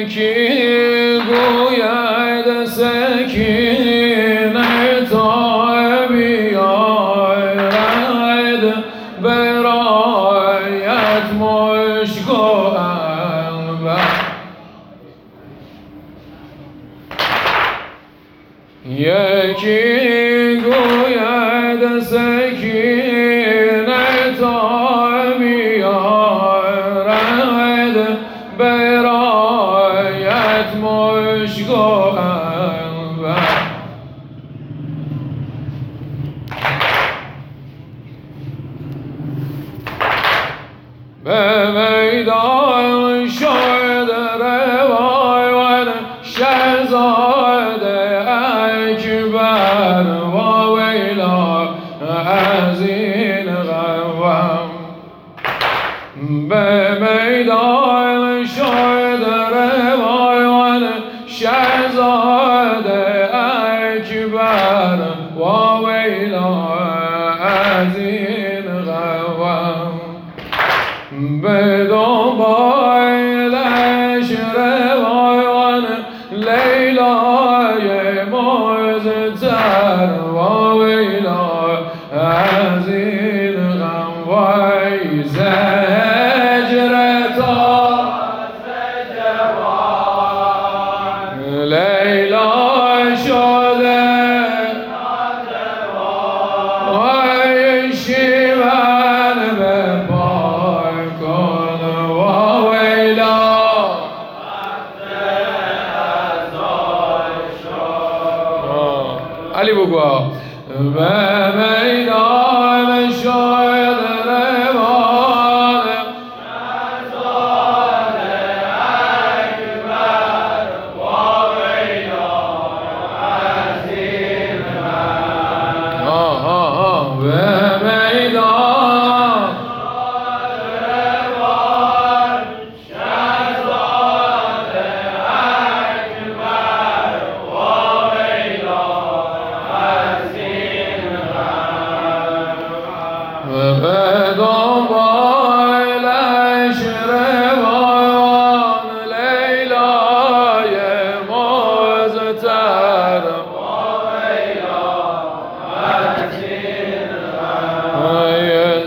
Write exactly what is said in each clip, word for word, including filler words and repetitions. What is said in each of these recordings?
یکی گوید سکینه تا بیاید برایت مشک و عنبر یکی گوید سکینه تا بیاید برایت مشک و عنبر به میدان شد روایت شهزاده اکبر و ویلا از این غم به میدان شد روایت شهزاده اکبر و ویلا از این غم به دنبالش روایان لیلای مزتر و ویلا از این غم وی زجرتا لیلا شده وی شیون به علی بگو به میدان شاید روان شهزاده اکبر و ویلا از این غم به میدان روان شهزاده اکبر و ویلا به دنبالش روان لیلای مزتر و ویلا از این غم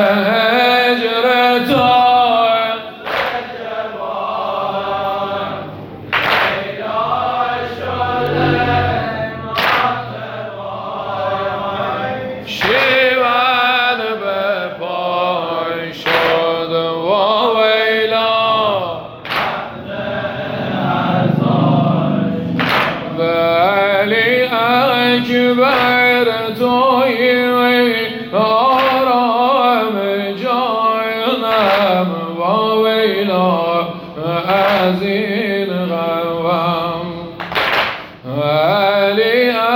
زجرتا لیلا شده شیون به پای شد و ویلا ولی اکبر توی آرام جانم و ویلا از این غم ولی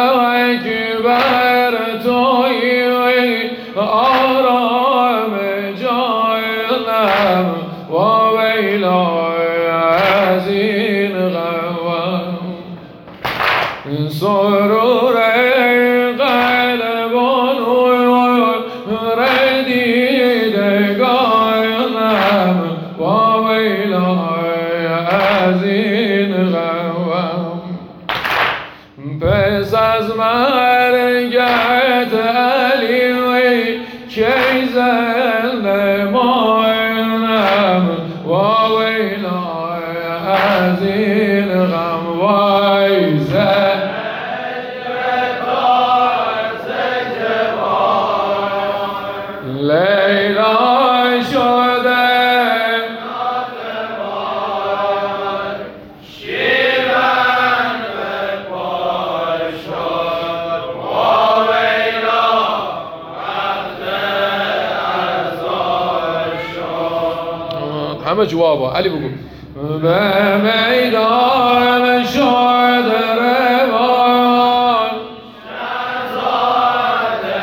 اکبر توی آرام جانم و ویلا از این غم سرور قلب و نور دیدگانم و ویلا از این غم پس از مرگت علی وی کی زنده ماینم و ویلا از این غم وی زجرتا زجران لیلا شده همه جوابا علی بگو به میدان شد روان شهزاده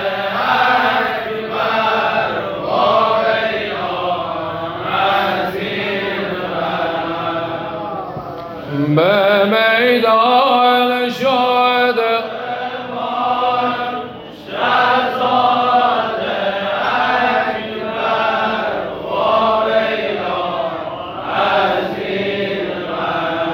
اکبر و ویلا از این غم به میدان شد روان شهزاده اکبر و ویلا از این غم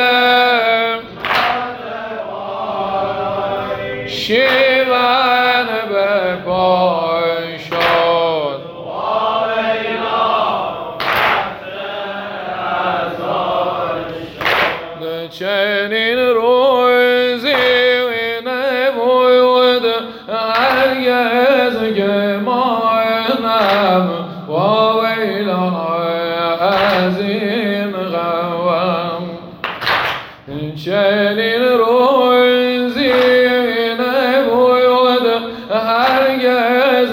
شیون به پای شد چنین روزی نبود هرگز گمانم و ویلا از این غم چنین روزی نبود هرگز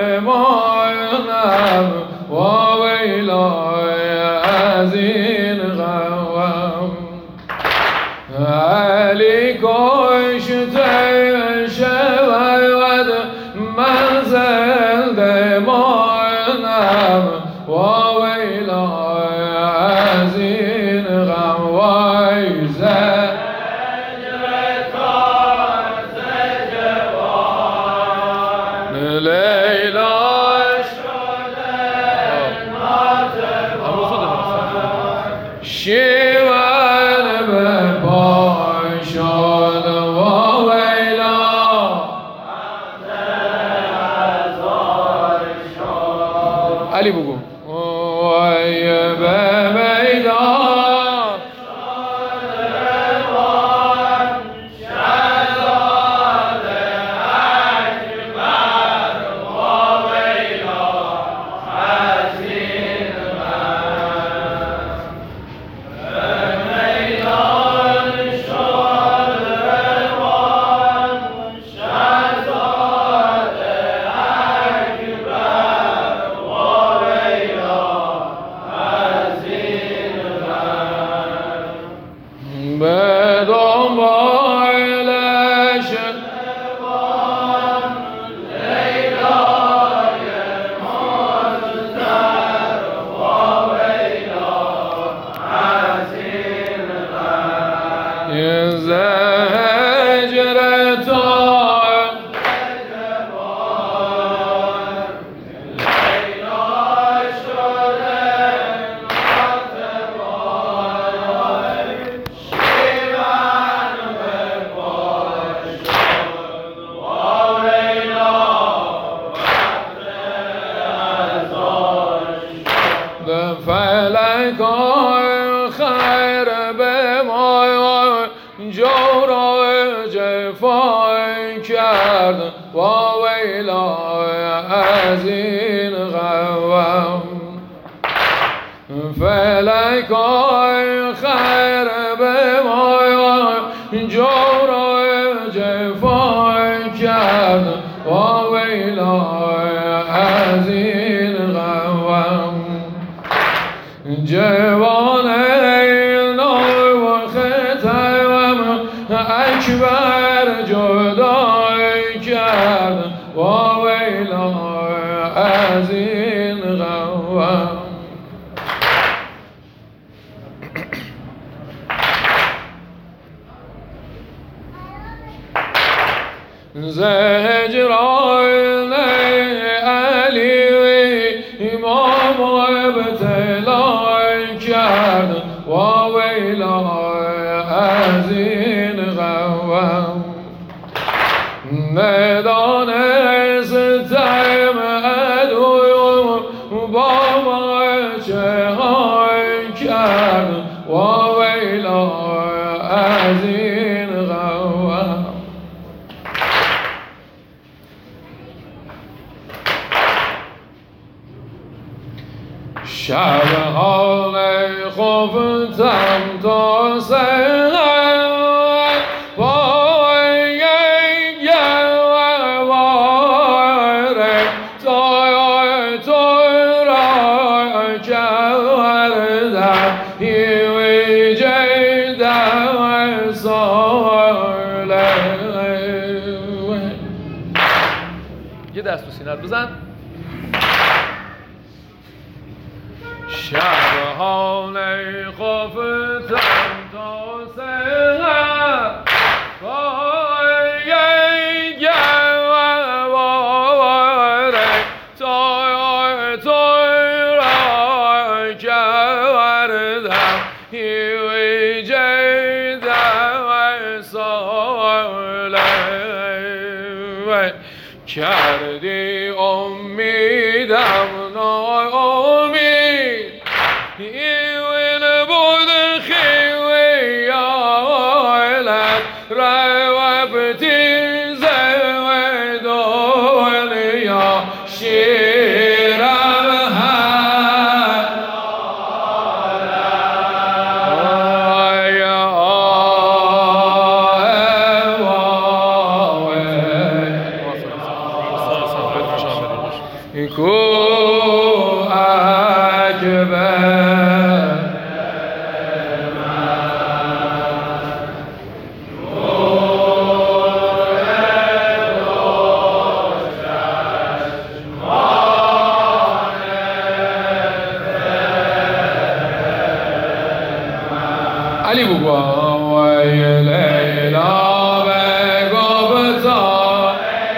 گمانم و ویلا از این غم علی کشته شود منزل دمانم و ویلا از این غم وای زجر تازه جوان لیلا شده ناتوان شیون به پای شد و ویلا علی بگو وای به میدان شهزاده اکبر و ویلا از این به دنبالش لیلای مزدر و ویلا از این غم زجر تا فلک خیر به ما جور و جفا کرد و ویلا از این غم فلک خیر به ما جور و جفا کرد و ویلا از این غم جوان نو و ختم اکبر جدا کرد و ویلا از این غم زهجران علی امام ابتلا کرد و ویلا از این غم ندانستم عدو با ما چه کرد و ویلا از این غم شب‌ها خفتم تا سحر وای گواره تا تو را کردم هیوی جیدم ساله یه دست تو سینت بزن شب‌ها خفتم تا سحر وای گواره تا تو را کردم هیوی جیدم کردی امیدم ناامید ایوین بود خیوی آیلت رو بتیزه و دولیا شیرم هر آی آی کو عجبه علی بگو وای لیلا بگو بزا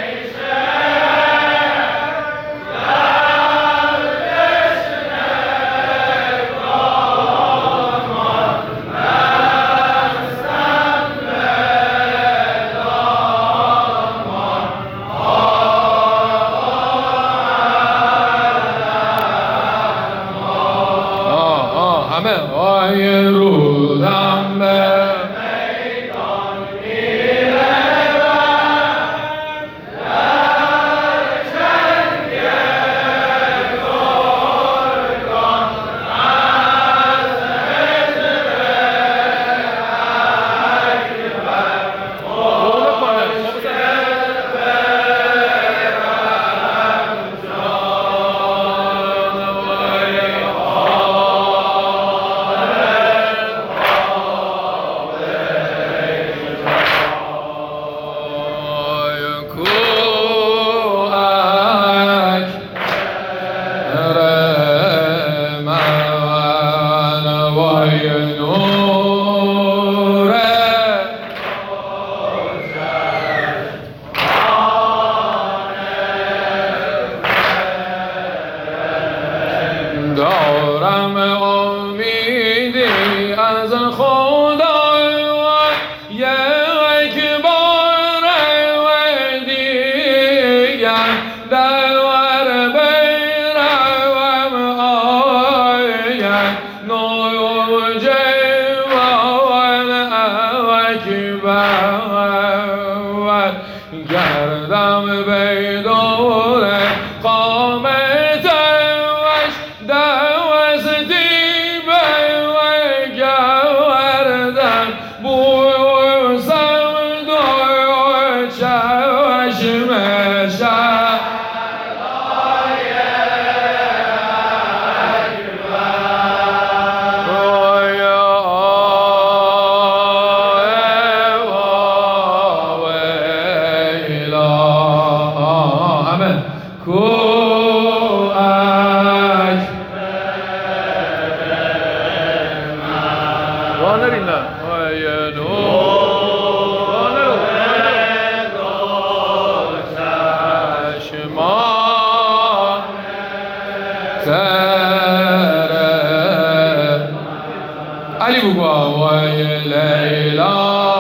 آه آه همه وای رودم به میدان میره در چنگ گرگان از حجب دارم امیدی از خدا یک بار و دیگر دور بیروم آید نوجه و اکبر گردم بیدور قامت وش دوستی و گردن بوسم دو چشم شهر علی بگو وای لیلا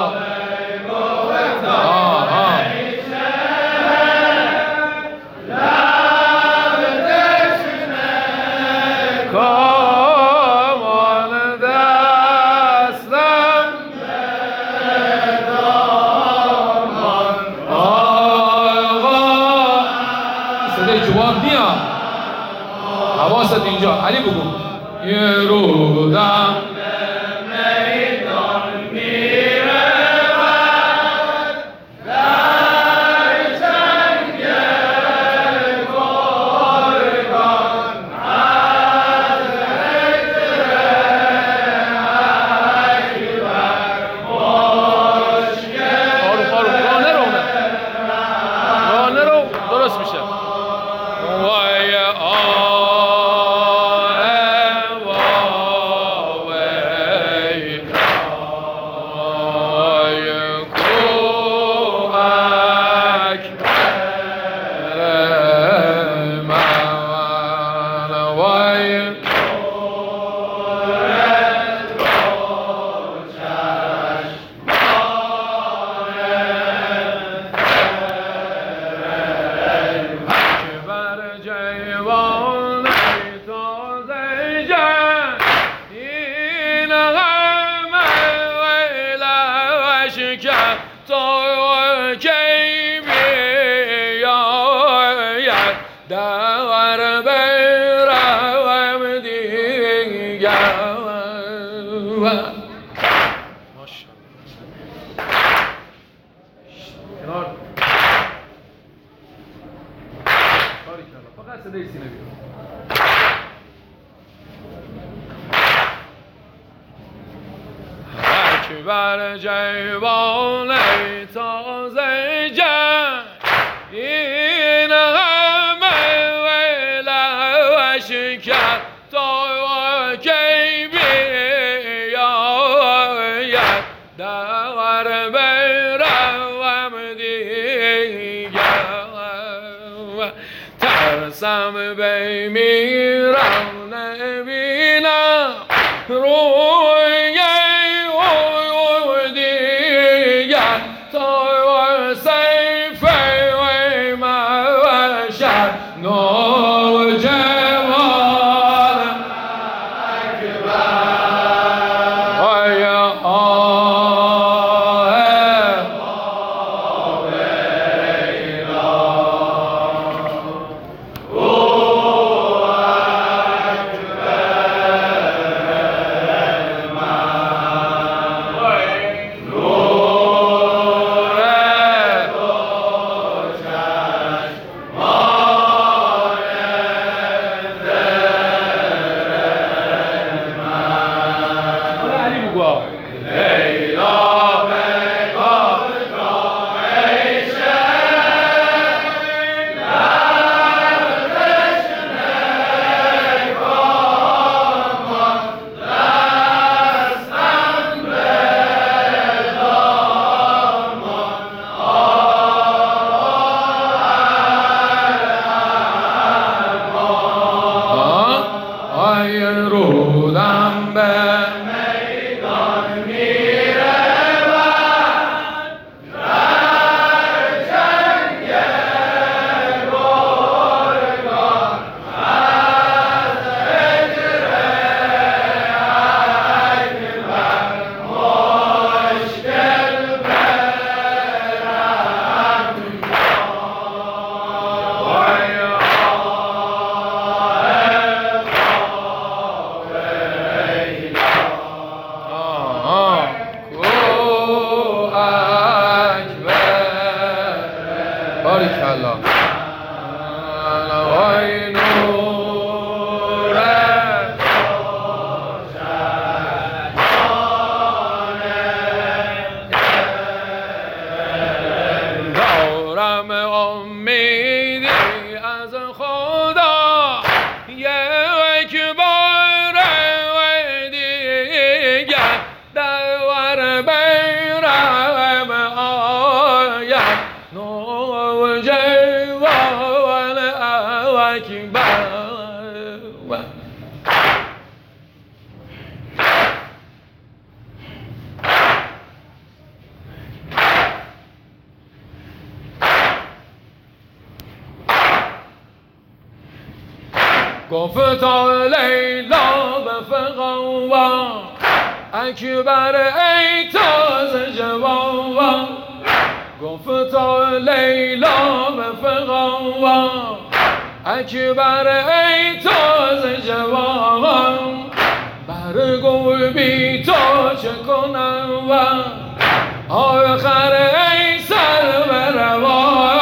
جواب میاد حواست اینجا علی بگو یه رودم میدان میره در چنگ گرگان از حجر اکبر مشکل آروم آروم راه نرو راه نرو درست میشه وای آه وای تا کی بیاید در برم دیگر. کنار کاری کردم فقط صدای سینه بیرون. بر جوان تازه جنگ این همه ولش کرد تا کی بیاید در برم دیگر. ترسم بمیرم نبینم روی گفتا لیلا به فقوا اکبر ای تازه جوان. گفتا لیلا به فقوا اکبر ای تازه جوان. برگو بی تو چه کنم و آخر ای سر بروان.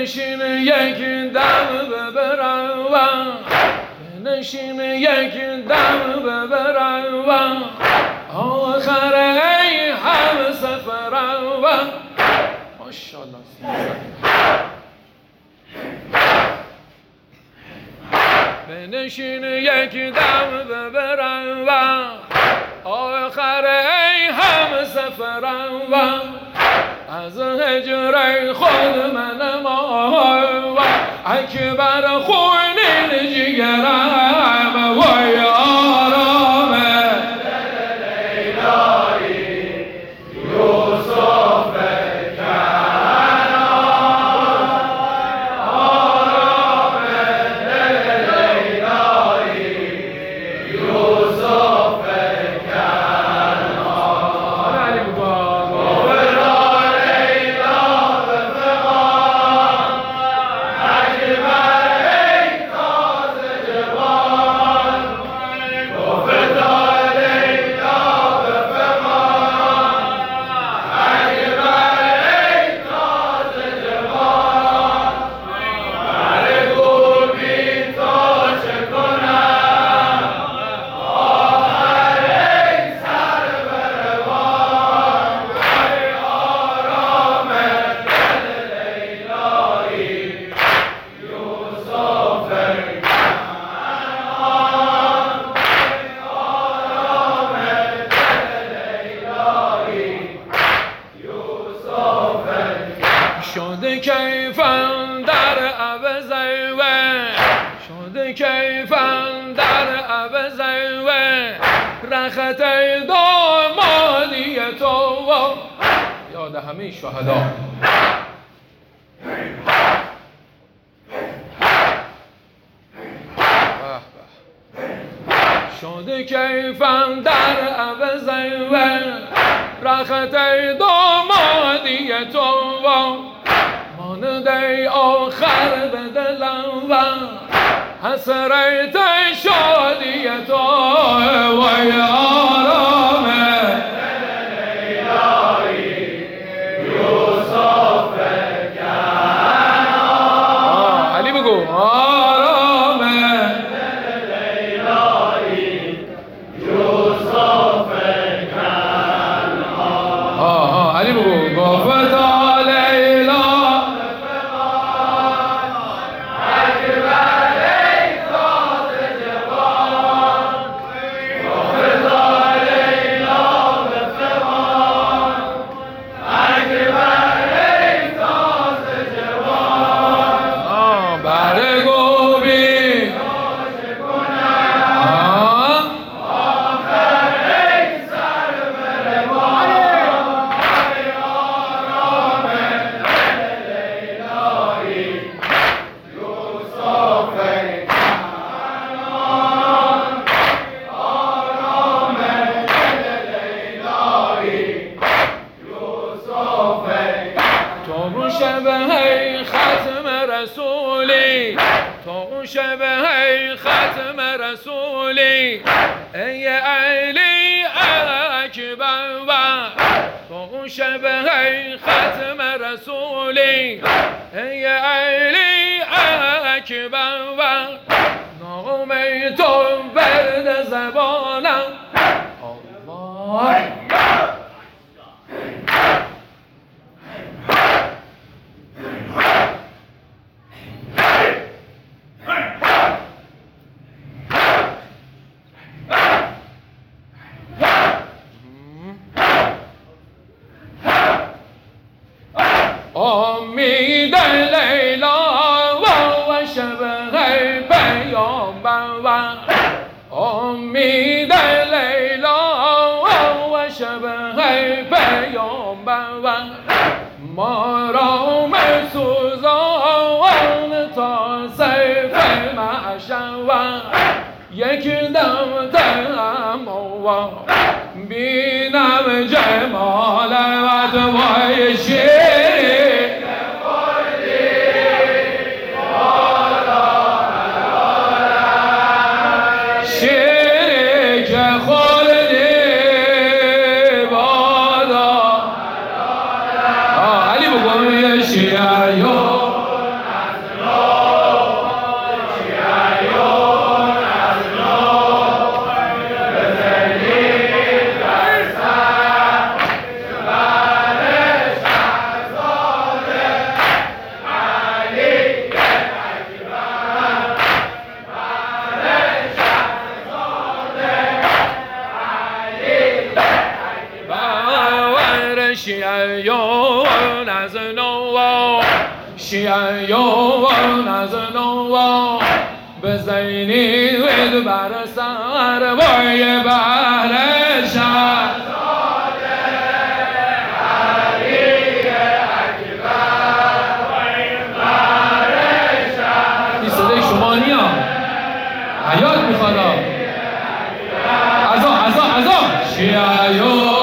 بنشین یک دم ببرم بنشین یک دم ببرم آخر ای هم سفرم ماشاءالله بنشین یک دم ببرم آخر ای هم سفرم از هجر خود من ما اکبر خون جگرم وای آرام لیلایی یوسف کنان آرام لیلایی یوسف کنان علی شده کیفم در عوضه و شده کیفم در عوضه و رخت دامادی تو یاد همه شهدا شده کیفم در عوضه و رخت دامادی تو مانده آخر به دلم و حسرت شادی تو وای آرام لیلایی یوسف کنان علی بگو آرام لیلایی یوسف کنان آه علی بگو گفت شبه ختم رسولی تو شبه ختم رسولی ای علی اکبر تو شبه ختم رسولی ای علی اکبر نام تو برد زبانم الله امید لیلا و شبه پیامبر امید لیلا و شبه پیامبر ما را مسوزان تا سیف محشر یک دم دم و بینم جمال و دوای شیر شیعیان از نوا شیعیان از نوا بزینید بر سر وای بر شهر این صدای شما نیا حیات میخواد ازا ازا ازا شیعیان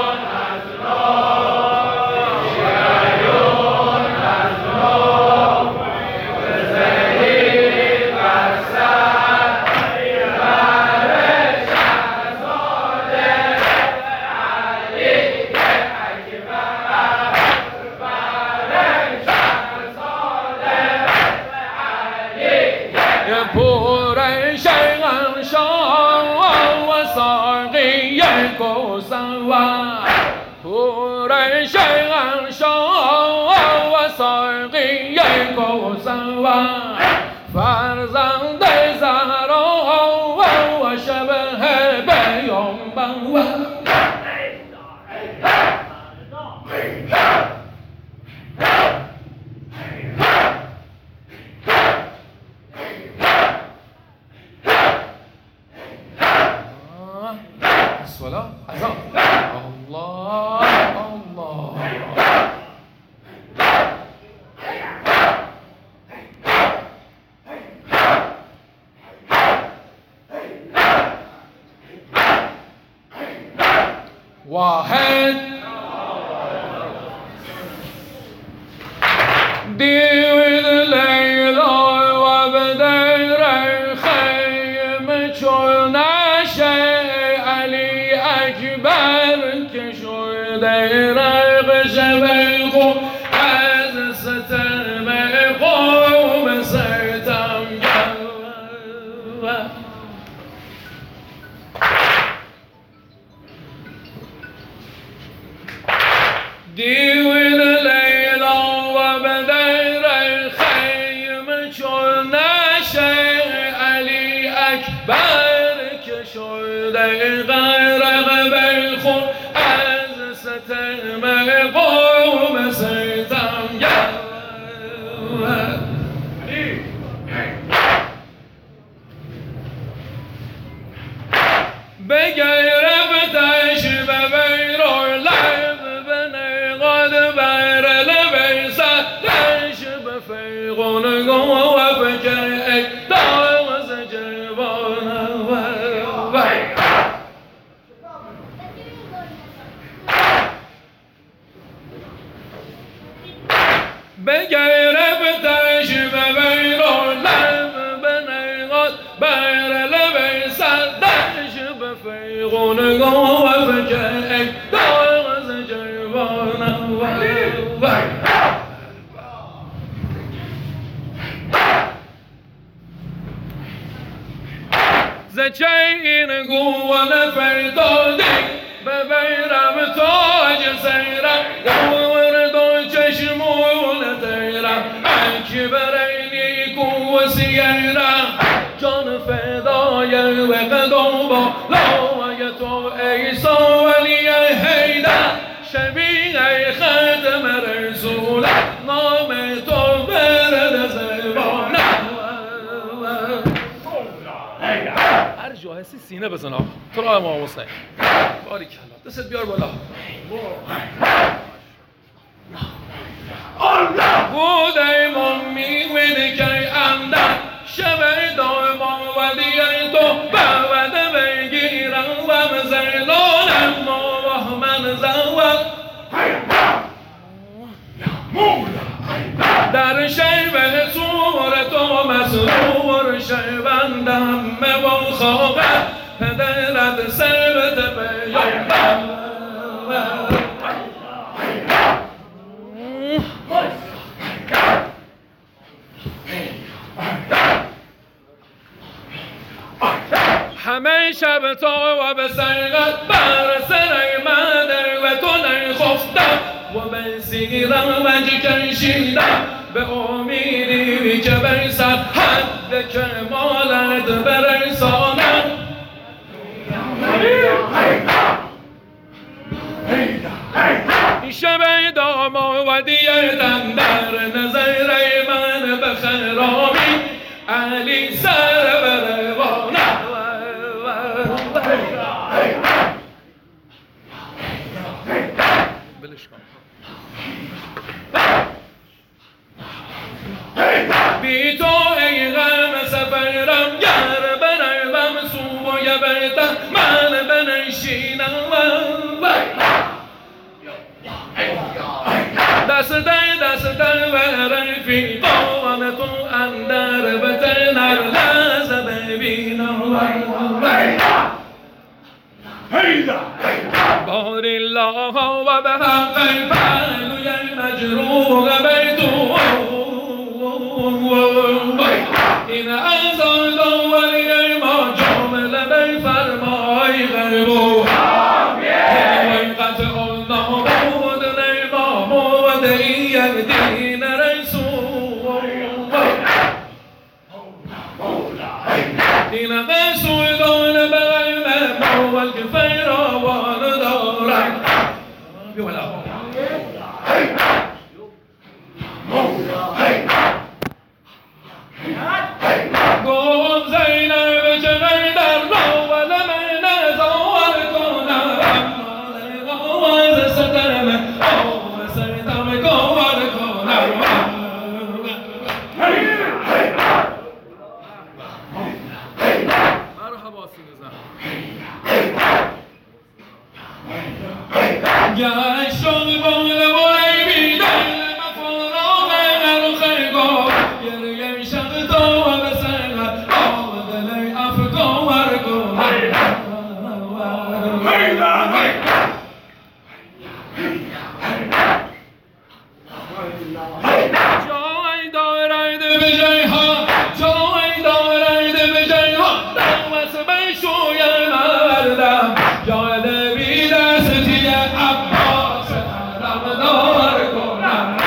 فرزند زهرا و شبه پیامبر الصلاة الله الله واحد دیوید لیلا و بدر خیم چون نشه علی اکبر که شده رقش بخو از ستم قوم ستم دیوید لیلا و بدر خیم چون نشه علی اکبر که شده غرق بخون از ستم قوم ستم بگر رفتش به بیرون لب فیغون گو و فکر ای داوز جوان و بگر بتش به بیرون لب بنیغاد بر لب سدش به فیغون گو و فکر ای داوز جوان و زچه این گوان فردادی ببیرم تاج سیرم دور دو چشمون تیرم اکی برینی کو سیرم جان فدای وقدم با لای تو ایسا ولی حیدر شبیه ختم رسول نام تو برد زبانم هر جا هستی سینه بزن آقا تو راه ما حسین باریکلا دست بیار بالا بود ایمان میوید که اندر شب دایمان و دیگه تو بوده بگیرم و مزیلانم ما من زود در شیبه صورت و مسرور شیبندم و خوابت پدرت سبت پیامبر همه شب تو و به سیغت بر سر من و تو نخفتم و به سیرم وجه کشیدم به امیدی که برسد حد کمالت برسانم این شب ودیتن در نظر من به خرامی علی سر بروانه بلش کن بی تو ای غم سفرم گر بروم سوی بیتم من بنشینم دست در دست در و رفیقان تو اندر بتن هر لحظه ببینم بار الله و به حق پهلوی مجروح بیتو این از آن دوری ما جامله بفرمای غیبو این قطع الله بود نیما بود این دین رسول این رسول دان بغیم مول که فیراوان دارم بیولا گم زینب چه غیدر رو و لمن ازار کنم آواز سترم آواز سترم گوار کنم مرحبا سینزم گشتم بال بای بیدن مفراغ نرخ گو گریه شد تو و بسن آدل افگو ورگو جای دارد به جای ها جای دارد به جای ها دوست به شوی مردم جای بی دستی عباس حرم دار کنم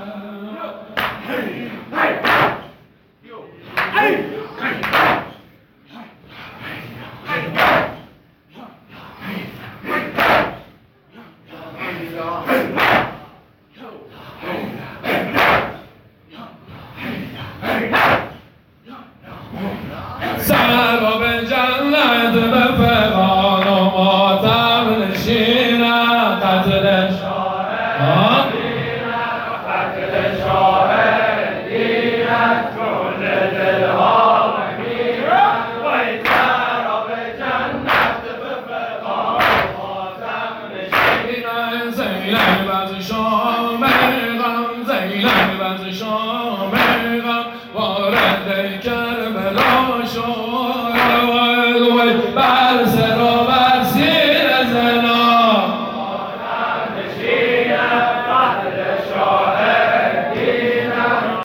سراب جنت به فغان و ماتم نشینم قتل شاه قتل شاه دینت کل دلها مگیرم وی سراب جنت به فغان و ماتم نشینم زینب از شام غم زینب از شام غم وارد کربلا شد